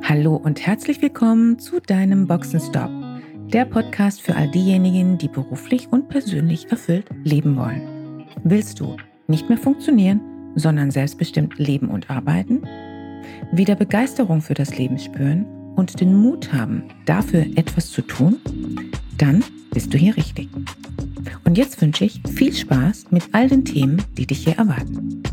Hallo und herzlich willkommen zu deinem Boxenstopp, der Podcast für all diejenigen, die beruflich und persönlich erfüllt leben wollen. Willst du nicht mehr funktionieren, sondern selbstbestimmt leben und arbeiten? Wieder Begeisterung für das Leben spüren und den Mut haben, dafür etwas zu tun? Dann bist du hier richtig. Und jetzt wünsche ich viel Spaß mit all den Themen, die dich hier erwarten.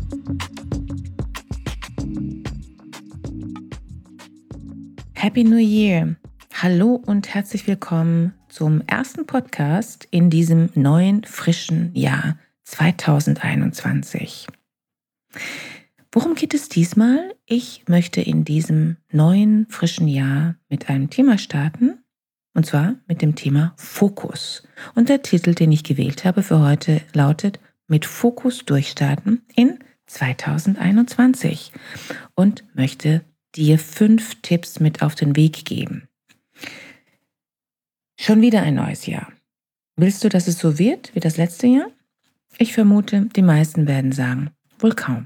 Happy New Year! Hallo und herzlich willkommen zum ersten Podcast in diesem neuen, frischen Jahr 2021. Worum geht es diesmal? Ich möchte in diesem neuen, frischen Jahr mit einem Thema starten, und zwar mit dem Thema Fokus. Und der Titel, den ich gewählt habe für heute, lautet Mit Fokus durchstarten in 2021 und möchte dir 5 Tipps mit auf den Weg geben. Schon wieder ein neues Jahr. Willst du, dass es so wird wie das letzte Jahr? Ich vermute, die meisten werden sagen, wohl kaum.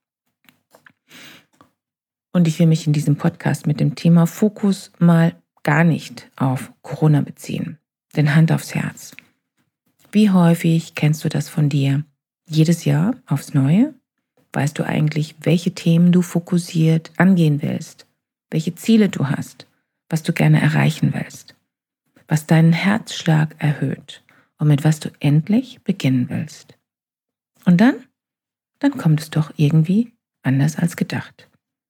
Und ich will mich in diesem Podcast mit dem Thema Fokus mal gar nicht auf Corona beziehen. Denn Hand aufs Herz. Wie häufig kennst du das von dir? Jedes Jahr aufs Neue? Weißt du eigentlich, welche Themen du fokussiert angehen willst, welche Ziele du hast, was du gerne erreichen willst, was deinen Herzschlag erhöht und mit was du endlich beginnen willst? Und dann kommt es doch irgendwie anders als gedacht.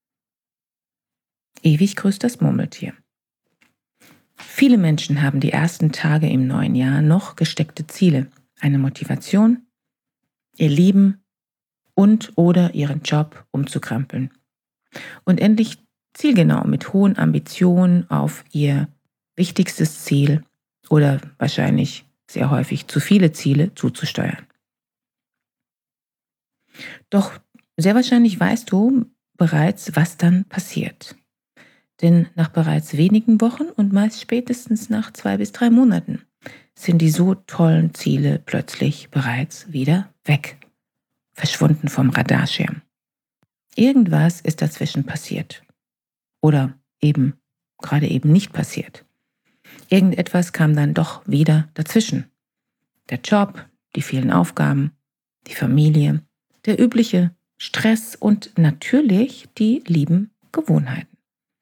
Ewig grüßt das Murmeltier. Viele Menschen haben die ersten Tage im neuen Jahr noch gesteckte Ziele, eine Motivation, ihr Leben und oder ihren Job umzukrempeln. Und endlich zielgenau mit hohen Ambitionen auf ihr wichtigstes Ziel oder wahrscheinlich sehr häufig zu viele Ziele zuzusteuern. Doch sehr wahrscheinlich weißt du bereits, was dann passiert. Denn nach bereits wenigen Wochen und meist spätestens nach 2 bis 3 Monaten sind die so tollen Ziele plötzlich bereits wieder weg. Verschwunden vom Radarschirm. Irgendwas ist dazwischen passiert. Oder gerade eben nicht passiert. Irgendetwas kam dann doch wieder dazwischen. Der Job, die vielen Aufgaben, die Familie, der übliche Stress und natürlich die lieben Gewohnheiten.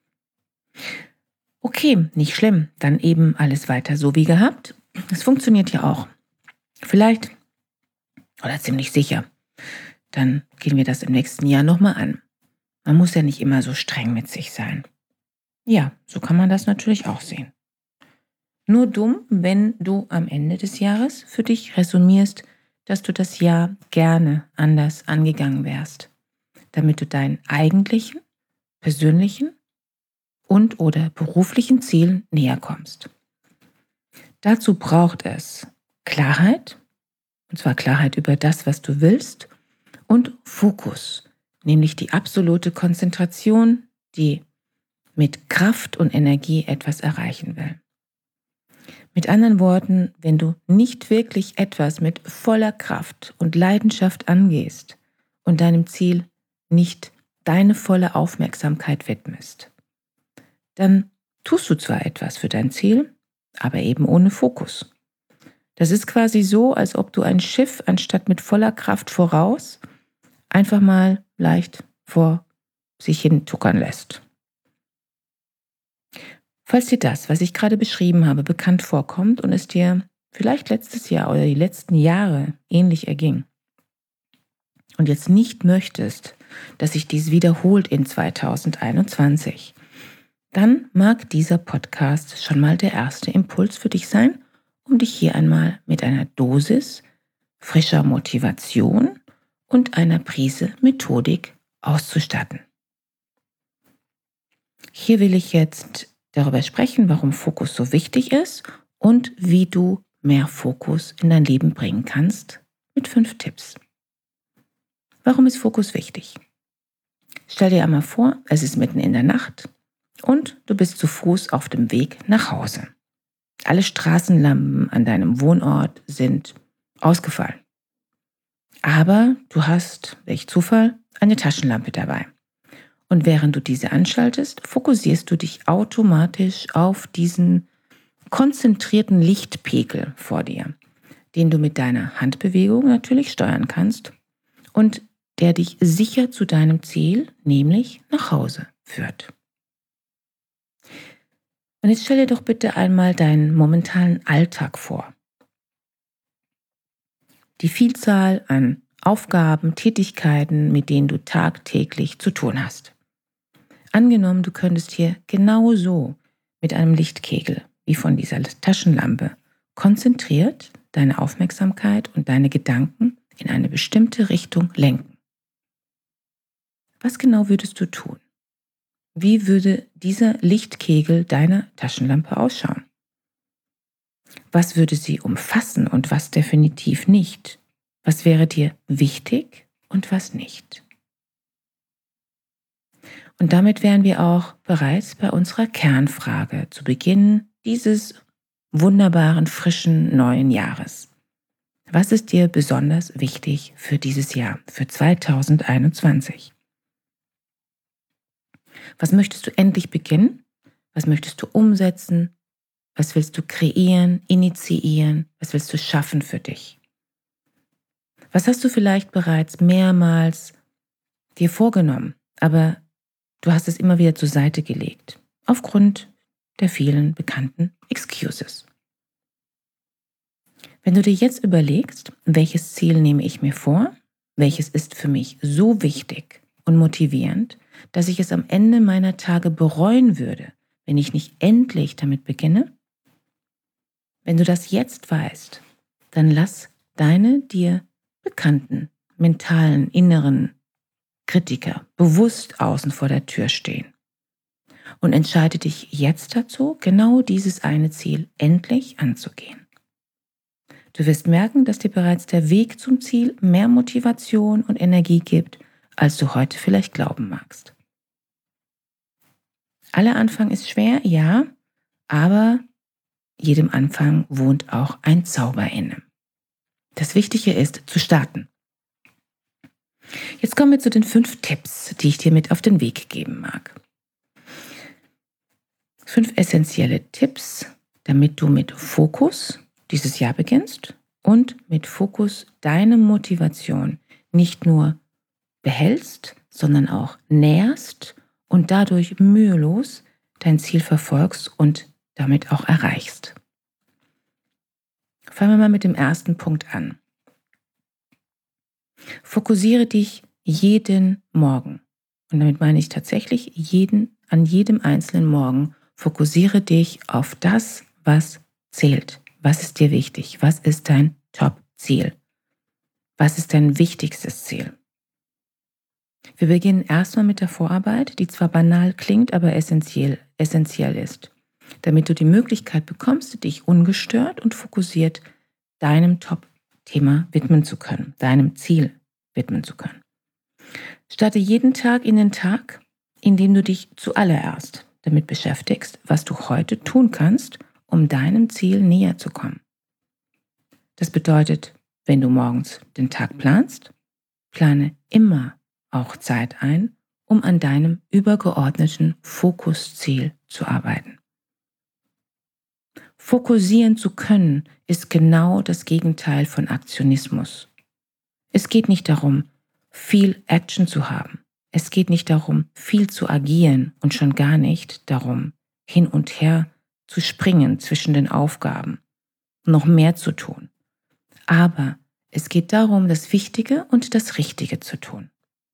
Okay, nicht schlimm, dann eben alles weiter so wie gehabt. Es funktioniert ja auch. Vielleicht oder ziemlich sicher. Dann gehen wir das im nächsten Jahr nochmal an. Man muss ja nicht immer so streng mit sich sein. Ja, so kann man das natürlich auch sehen. Nur dumm, wenn du am Ende des Jahres für dich resümierst, dass du das Jahr gerne anders angegangen wärst, damit du deinen eigentlichen, persönlichen und oder beruflichen Zielen näher kommst. Dazu braucht es Klarheit, und zwar Klarheit über das, was du willst, und Fokus, nämlich die absolute Konzentration, die mit Kraft und Energie etwas erreichen will. Mit anderen Worten, wenn du nicht wirklich etwas mit voller Kraft und Leidenschaft angehst und deinem Ziel nicht deine volle Aufmerksamkeit widmest, dann tust du zwar etwas für dein Ziel, aber eben ohne Fokus. Das ist quasi so, als ob du ein Schiff anstatt mit voller Kraft voraus einfach mal leicht vor sich hin tuckern lässt. Falls dir das, was ich gerade beschrieben habe, bekannt vorkommt und es dir vielleicht letztes Jahr oder die letzten Jahre ähnlich erging und jetzt nicht möchtest, dass sich dies wiederholt in 2021, dann mag dieser Podcast schon mal der erste Impuls für dich sein, um dich hier einmal mit einer Dosis frischer Motivation und einer Prise Methodik auszustatten. Hier will ich jetzt darüber sprechen, warum Fokus so wichtig ist und wie du mehr Fokus in dein Leben bringen kannst mit 5 Tipps. Warum ist Fokus wichtig? Stell dir einmal vor, es ist mitten in der Nacht und du bist zu Fuß auf dem Weg nach Hause. Alle Straßenlampen an deinem Wohnort sind ausgefallen. Aber du hast, welch Zufall, eine Taschenlampe dabei. Und während du diese anschaltest, fokussierst du dich automatisch auf diesen konzentrierten Lichtpegel vor dir, den du mit deiner Handbewegung natürlich steuern kannst und der dich sicher zu deinem Ziel, nämlich nach Hause, führt. Und jetzt stell dir doch bitte einmal deinen momentanen Alltag vor. Die Vielzahl an Aufgaben, Tätigkeiten, mit denen du tagtäglich zu tun hast. Angenommen, du könntest hier genauso mit einem Lichtkegel wie von dieser Taschenlampe konzentriert deine Aufmerksamkeit und deine Gedanken in eine bestimmte Richtung lenken. Was genau würdest du tun? Wie würde dieser Lichtkegel deiner Taschenlampe ausschauen? Was würde sie umfassen und was definitiv nicht? Was wäre dir wichtig und was nicht? Und damit wären wir auch bereits bei unserer Kernfrage zu Beginn dieses wunderbaren, frischen neuen Jahres. Was ist dir besonders wichtig für dieses Jahr, für 2021? Was möchtest du endlich beginnen? Was möchtest du umsetzen? Was willst du kreieren, initiieren? Was willst du schaffen für dich? Was hast du vielleicht bereits mehrmals dir vorgenommen, aber du hast es immer wieder zur Seite gelegt, aufgrund der vielen bekannten Excuses. Wenn du dir jetzt überlegst, welches Ziel nehme ich mir vor, welches ist für mich so wichtig und motivierend, dass ich es am Ende meiner Tage bereuen würde, wenn ich nicht endlich damit beginne? Wenn du das jetzt weißt, dann lass deine dir bekannten, mentalen, inneren Kritiker bewusst außen vor der Tür stehen und entscheide dich jetzt dazu, genau dieses eine Ziel endlich anzugehen. Du wirst merken, dass dir bereits der Weg zum Ziel mehr Motivation und Energie gibt, als du heute vielleicht glauben magst. Aller Anfang ist schwer, ja, aber jedem Anfang wohnt auch ein Zauber inne. Das Wichtige ist, zu starten. Jetzt kommen wir zu den 5 Tipps, die ich dir mit auf den Weg geben mag. 5 essentielle Tipps, damit du mit Fokus dieses Jahr beginnst und mit Fokus deine Motivation nicht nur behältst, sondern auch nährst und dadurch mühelos dein Ziel verfolgst und damit auch erreichst. Fangen wir mal mit dem ersten Punkt an. Fokussiere dich jeden Morgen. Und damit meine ich tatsächlich an jedem einzelnen Morgen. Fokussiere dich auf das, was zählt. Was ist dir wichtig? Was ist dein Top-Ziel? Was ist dein wichtigstes Ziel? Wir beginnen erstmal mit der Vorarbeit, die zwar banal klingt, aber essentiell ist, damit du die Möglichkeit bekommst, dich ungestört und fokussiert deinem Top-Thema widmen zu können, deinem Ziel widmen zu können. Starte jeden Tag in den Tag, indem du dich zuallererst damit beschäftigst, was du heute tun kannst, um deinem Ziel näher zu kommen. Das bedeutet, wenn du morgens den Tag planst, plane immer auch Zeit ein, um an deinem übergeordneten Fokusziel zu arbeiten. Fokussieren zu können, ist genau das Gegenteil von Aktionismus. Es geht nicht darum, viel Action zu haben. Es geht nicht darum, viel zu agieren und schon gar nicht darum, hin und her zu springen zwischen den Aufgaben, noch mehr zu tun. Aber es geht darum, das Wichtige und das Richtige zu tun.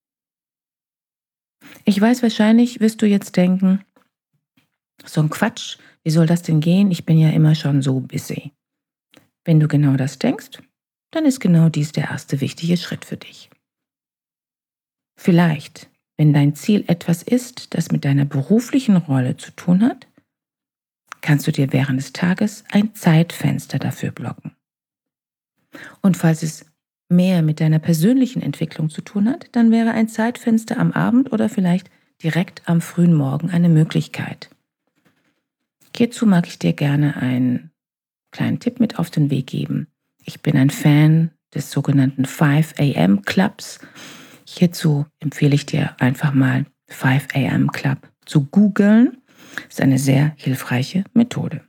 Ich weiß, wahrscheinlich wirst du jetzt denken, so ein Quatsch, wie soll das denn gehen? Ich bin ja immer schon so busy. Wenn du genau das denkst, dann ist genau dies der erste wichtige Schritt für dich. Vielleicht, wenn dein Ziel etwas ist, das mit deiner beruflichen Rolle zu tun hat, kannst du dir während des Tages ein Zeitfenster dafür blocken. Und falls es mehr mit deiner persönlichen Entwicklung zu tun hat, dann wäre ein Zeitfenster am Abend oder vielleicht direkt am frühen Morgen eine Möglichkeit. Hierzu mag ich dir gerne einen kleinen Tipp mit auf den Weg geben. Ich bin ein Fan des sogenannten 5 a.m. Clubs. Hierzu empfehle ich dir einfach mal 5am Club zu googeln. Ist eine sehr hilfreiche Methode.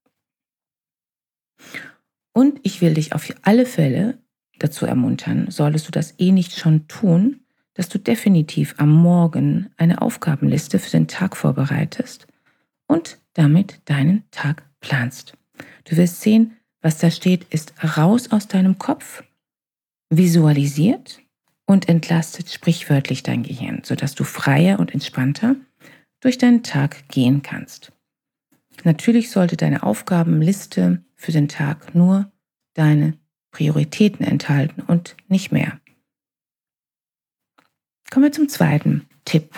Und ich will dich auf alle Fälle dazu ermuntern, solltest du das nicht schon tun, dass du definitiv am Morgen eine Aufgabenliste für den Tag vorbereitest und damit deinen Tag planst. Du wirst sehen, was da steht, ist raus aus deinem Kopf, visualisiert und entlastet sprichwörtlich dein Gehirn, sodass du freier und entspannter durch deinen Tag gehen kannst. Natürlich sollte deine Aufgabenliste für den Tag nur deine Prioritäten enthalten und nicht mehr. Kommen wir zum zweiten Tipp.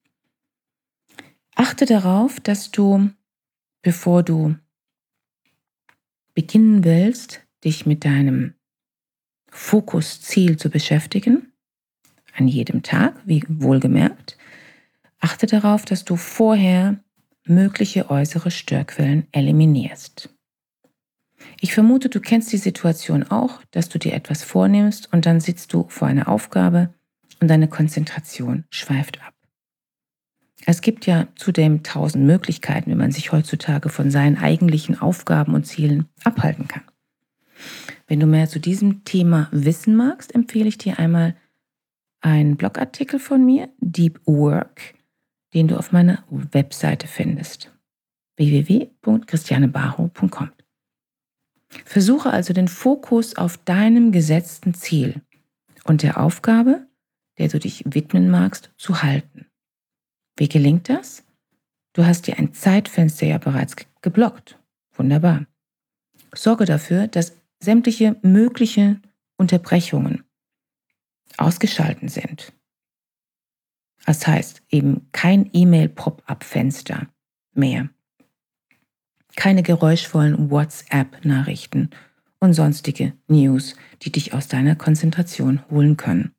Achte darauf, dass du, bevor du beginnen willst, dich mit deinem Fokusziel zu beschäftigen, an jedem Tag, wie wohlgemerkt, achte darauf, dass du vorher mögliche äußere Störquellen eliminierst. Ich vermute, du kennst die Situation auch, dass du dir etwas vornimmst und dann sitzt du vor einer Aufgabe und deine Konzentration schweift ab. Es gibt ja zudem 1000 Möglichkeiten, wie man sich heutzutage von seinen eigentlichen Aufgaben und Zielen abhalten kann. Wenn du mehr zu diesem Thema wissen magst, empfehle ich dir einmal einen Blogartikel von mir, Deep Work, den du auf meiner Webseite findest, www.christianebaro.com. Versuche also den Fokus auf deinem gesetzten Ziel und der Aufgabe, der du dich widmen magst, zu halten. Wie gelingt das? Du hast dir ein Zeitfenster ja bereits geblockt. Wunderbar. Sorge dafür, dass sämtliche mögliche Unterbrechungen ausgeschaltet sind. Das heißt eben kein E-Mail-Pop-up-Fenster mehr. Keine geräuschvollen WhatsApp-Nachrichten und sonstige News, die dich aus deiner Konzentration holen können.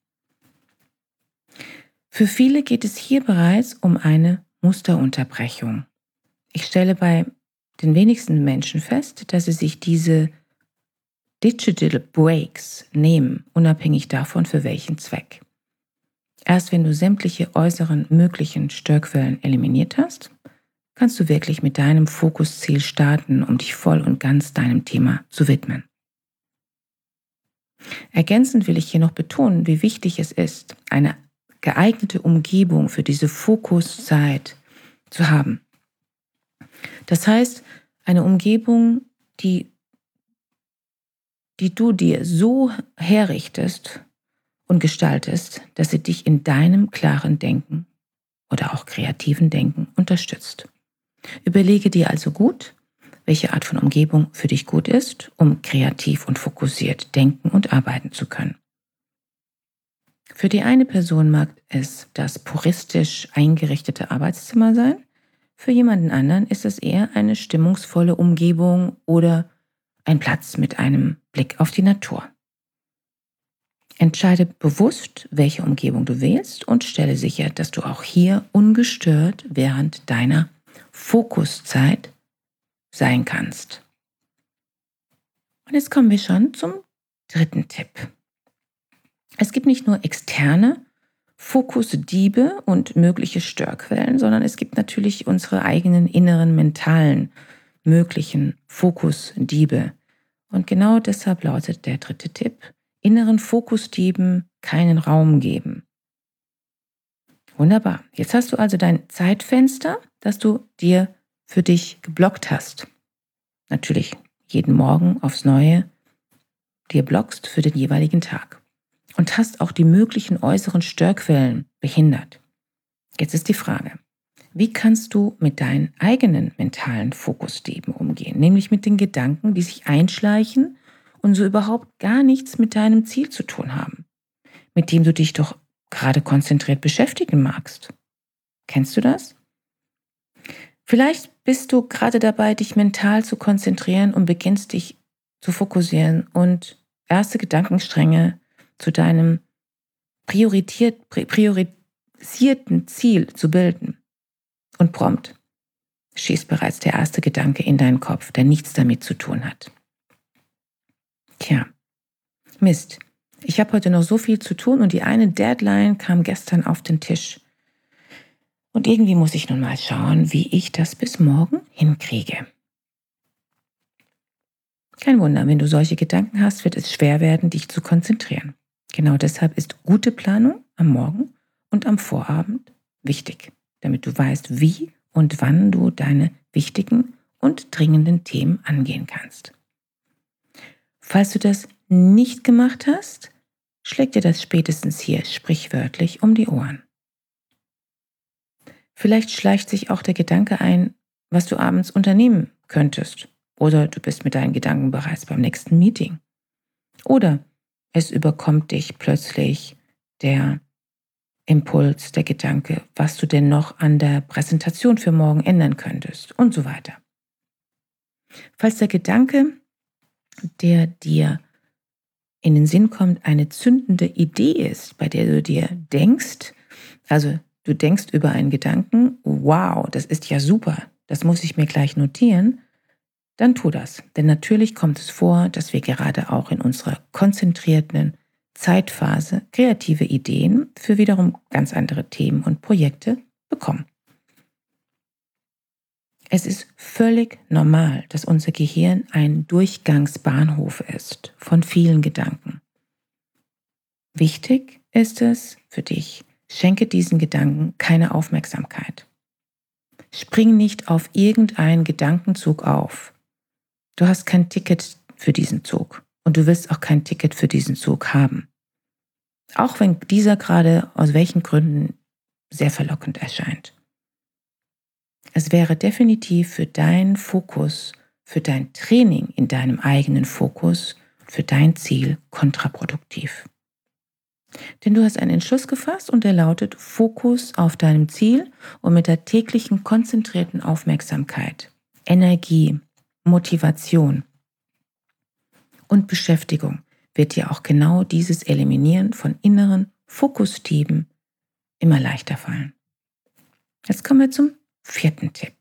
Für viele geht es hier bereits um eine Musterunterbrechung. Ich stelle bei den wenigsten Menschen fest, dass sie sich diese Digital Breaks nehmen, unabhängig davon, für welchen Zweck. Erst wenn du sämtliche äußeren möglichen Störquellen eliminiert hast, kannst du wirklich mit deinem Fokusziel starten, um dich voll und ganz deinem Thema zu widmen. Ergänzend will ich hier noch betonen, wie wichtig es ist, eine geeignete Umgebung für diese Fokuszeit zu haben. Das heißt, eine Umgebung, die du dir so herrichtest und gestaltest, dass sie dich in deinem klaren Denken oder auch kreativen Denken unterstützt. Überlege dir also gut, welche Art von Umgebung für dich gut ist, um kreativ und fokussiert denken und arbeiten zu können. Für die eine Person mag es das puristisch eingerichtete Arbeitszimmer sein, für jemanden anderen ist es eher eine stimmungsvolle Umgebung oder ein Platz mit einem Blick auf die Natur. Entscheide bewusst, welche Umgebung du wählst und stelle sicher, dass du auch hier ungestört während deiner Fokuszeit sein kannst. Und jetzt kommen wir schon zum dritten Tipp. Es gibt nicht nur externe Fokusdiebe und mögliche Störquellen, sondern es gibt natürlich unsere eigenen inneren mentalen möglichen Fokusdiebe. Und genau deshalb lautet der dritte Tipp: inneren Fokusdieben keinen Raum geben. Wunderbar. Jetzt hast du also dein Zeitfenster, das du dir für dich geblockt hast. Natürlich jeden Morgen aufs Neue dir blockst für den jeweiligen Tag. Und hast auch die möglichen äußeren Störquellen behindert. Jetzt ist die Frage: Wie kannst du mit deinen eigenen mentalen Fokusdieben umgehen? Nämlich mit den Gedanken, die sich einschleichen und so überhaupt gar nichts mit deinem Ziel zu tun haben, mit dem du dich doch gerade konzentriert beschäftigen magst. Kennst du das? Vielleicht bist du gerade dabei, dich mental zu konzentrieren und beginnst dich zu fokussieren und erste Gedankenstränge zu deinem priorisierten Ziel zu bilden. Und prompt schießt bereits der erste Gedanke in deinen Kopf, der nichts damit zu tun hat. Tja, Mist. Ich habe heute noch so viel zu tun und die eine Deadline kam gestern auf den Tisch. Und irgendwie muss ich nun mal schauen, wie ich das bis morgen hinkriege. Kein Wunder, wenn du solche Gedanken hast, wird es schwer werden, dich zu konzentrieren. Genau deshalb ist gute Planung am Morgen und am Vorabend wichtig, damit du weißt, wie und wann du deine wichtigen und dringenden Themen angehen kannst. Falls du das nicht gemacht hast, schlägt dir das spätestens hier sprichwörtlich um die Ohren. Vielleicht schleicht sich auch der Gedanke ein, was du abends unternehmen könntest. Oder du bist mit deinen Gedanken bereits beim nächsten Meeting. Oder es überkommt dich plötzlich der Impuls, der Gedanke, was du denn noch an der Präsentation für morgen ändern könntest und so weiter. Falls der Gedanke, der dir in den Sinn kommt, eine zündende Idee ist, bei der du dir denkst, also du denkst über einen Gedanken, wow, das ist ja super, das muss ich mir gleich notieren, dann tu das. Denn natürlich kommt es vor, dass wir gerade auch in unserer konzentrierten Zeitphase kreative Ideen für wiederum ganz andere Themen und Projekte bekommen. Es ist völlig normal, dass unser Gehirn ein Durchgangsbahnhof ist von vielen Gedanken. Wichtig ist es für dich, schenke diesen Gedanken keine Aufmerksamkeit. Spring nicht auf irgendeinen Gedankenzug auf. Du hast kein Ticket für diesen Zug und du willst auch kein Ticket für diesen Zug haben. Auch wenn dieser gerade aus welchen Gründen sehr verlockend erscheint. Es wäre definitiv für deinen Fokus, für dein Training in deinem eigenen Fokus, für dein Ziel kontraproduktiv. Denn du hast einen Entschluss gefasst und der lautet Fokus auf deinem Ziel und mit der täglichen konzentrierten Aufmerksamkeit, Energie, Motivation und Beschäftigung wird dir auch genau dieses Eliminieren von inneren Fokusdieben immer leichter fallen. Jetzt kommen wir zum 4. Tipp.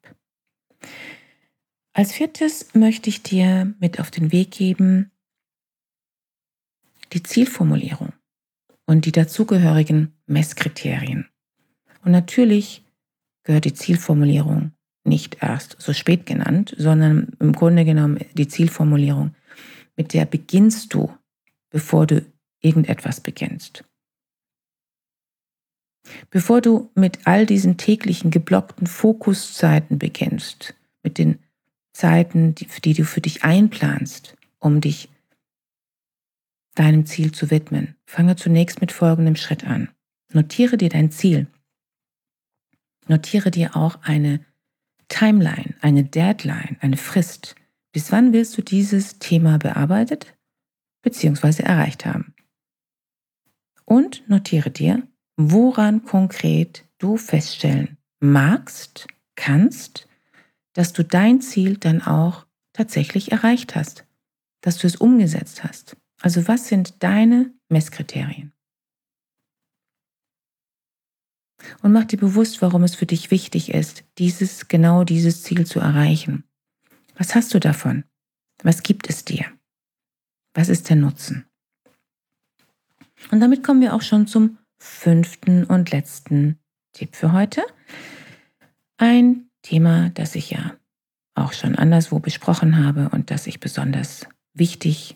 Als 4. möchte ich dir mit auf den Weg geben, die Zielformulierung und die dazugehörigen Messkriterien. Und natürlich gehört die Zielformulierung nicht erst so spät genannt, sondern im Grunde genommen die Zielformulierung, mit der beginnst du, bevor du irgendetwas beginnst. Bevor du mit all diesen täglichen geblockten Fokuszeiten beginnst, mit den Zeiten, die du für dich einplanst, um dich deinem Ziel zu widmen, fange zunächst mit folgendem Schritt an. Notiere dir dein Ziel. Notiere dir auch eine Timeline, eine Deadline, eine Frist. Bis wann willst du dieses Thema bearbeitet bzw. erreicht haben? Und notiere dir, woran konkret du feststellen magst, kannst, dass du dein Ziel dann auch tatsächlich erreicht hast, dass du es umgesetzt hast. Also was sind deine Messkriterien? Und mach dir bewusst, warum es für dich wichtig ist, genau dieses Ziel zu erreichen. Was hast du davon? Was gibt es dir? Was ist der Nutzen? Und damit kommen wir auch schon zum 5. und letzten Tipp für heute. Ein Thema, das ich ja auch schon anderswo besprochen habe und das ich besonders wichtig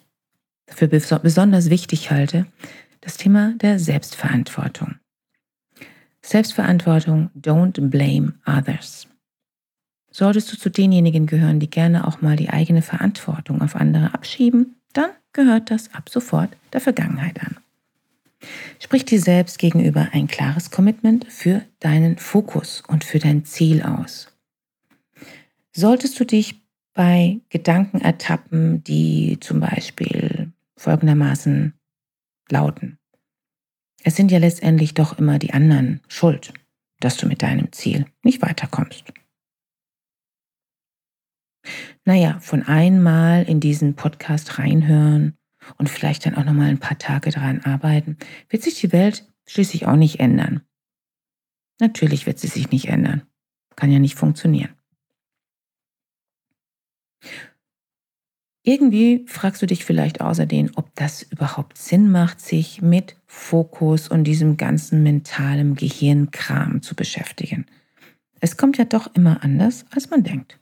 halte, das Thema der Selbstverantwortung. Selbstverantwortung, don't blame others. Solltest du zu denjenigen gehören, die gerne auch mal die eigene Verantwortung auf andere abschieben, dann gehört das ab sofort der Vergangenheit an. Sprich dir selbst gegenüber ein klares Commitment für deinen Fokus und für dein Ziel aus. Solltest du dich bei Gedanken ertappen, die zum Beispiel folgendermaßen lauten: Es sind ja letztendlich doch immer die anderen schuld, dass du mit deinem Ziel nicht weiterkommst. Naja, von einmal in diesen Podcast reinhören und vielleicht dann auch nochmal ein paar Tage daran arbeiten, wird sich die Welt schließlich auch nicht ändern. Natürlich wird sie sich nicht ändern. Kann ja nicht funktionieren. Irgendwie fragst du dich vielleicht außerdem, ob das überhaupt Sinn macht, sich mit Fokus und diesem ganzen mentalen Gehirnkram zu beschäftigen. Es kommt ja doch immer anders, als man denkt.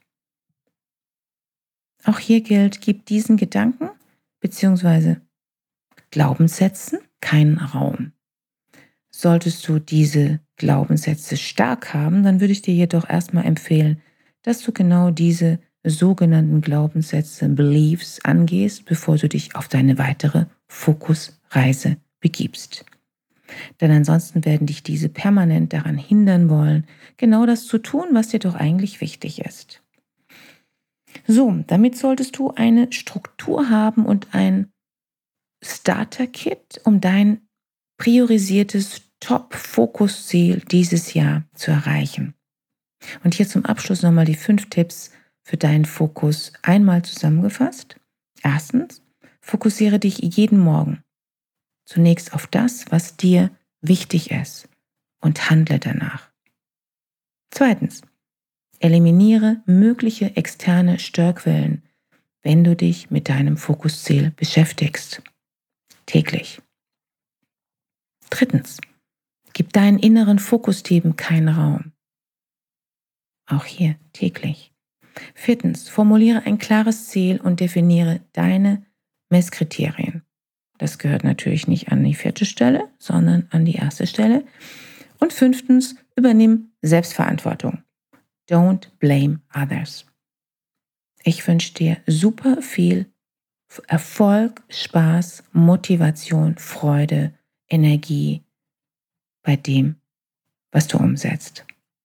Auch hier gilt, gib diesen Gedanken bzw. Glaubenssätzen keinen Raum. Solltest du diese Glaubenssätze stark haben, dann würde ich dir jedoch erstmal empfehlen, dass du genau diese sogenannten Glaubenssätze, Beliefs angehst, bevor du dich auf deine weitere Fokusreise begibst. Denn ansonsten werden dich diese permanent daran hindern wollen, genau das zu tun, was dir doch eigentlich wichtig ist. So, damit solltest du eine Struktur haben und ein Starter-Kit, um dein priorisiertes Top-Fokus-Ziel dieses Jahr zu erreichen. Und hier zum Abschluss nochmal die 5 Tipps für deinen Fokus einmal zusammengefasst. Erstens, fokussiere dich jeden Morgen zunächst auf das, was dir wichtig ist und handle danach. Zweitens, eliminiere mögliche externe Störquellen, wenn du dich mit deinem Fokusziel beschäftigst. Täglich. Drittens, gib deinen inneren Fokusthemen keinen Raum. Auch hier täglich. Viertens, formuliere ein klares Ziel und definiere deine Messkriterien. Das gehört natürlich nicht an die 4. Stelle, sondern an die 1. Stelle. Und 5. übernimm Selbstverantwortung. Don't blame others. Ich wünsche dir super viel Erfolg, Spaß, Motivation, Freude, Energie bei dem, was du umsetzt.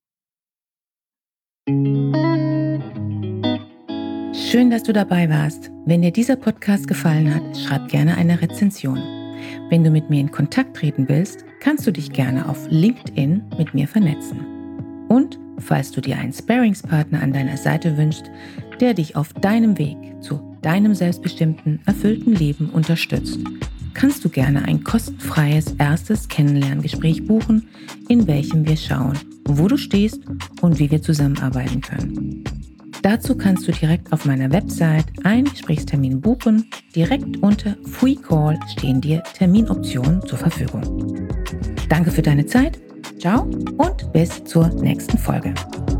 Schön, dass du dabei warst. Wenn dir dieser Podcast gefallen hat, schreib gerne eine Rezension. Wenn du mit mir in Kontakt treten willst, kannst du dich gerne auf LinkedIn mit mir vernetzen. Und falls du dir einen Sparringspartner an deiner Seite wünschst, der dich auf deinem Weg zu deinem selbstbestimmten, erfüllten Leben unterstützt, kannst du gerne ein kostenfreies erstes Kennenlerngespräch buchen, in welchem wir schauen, wo du stehst und wie wir zusammenarbeiten können. Dazu kannst du direkt auf meiner Website einen Gesprächstermin buchen. Direkt unter Free Call stehen dir Terminoptionen zur Verfügung. Danke für deine Zeit. Ciao und bis zur nächsten Folge.